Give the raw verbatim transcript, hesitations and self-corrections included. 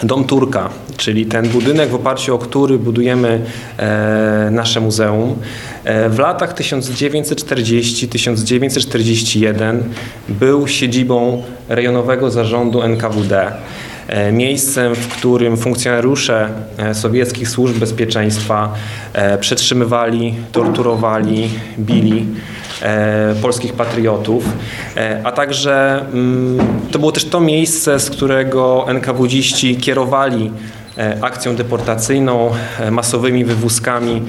Dom Turka, czyli ten budynek, w oparciu o który budujemy e, nasze muzeum. E, w latach tysiąc dziewięćset czterdziestym do tysiąc dziewięćset czterdziestego pierwszego był siedzibą rejonowego zarządu N K W D. E, miejscem, w którym funkcjonariusze e, sowieckich służb bezpieczeństwa e, przetrzymywali, torturowali, bili E, polskich patriotów, e, a także mm, to było też to miejsce, z którego en ka wu dziści kierowali e, akcją deportacyjną, e, masowymi wywózkami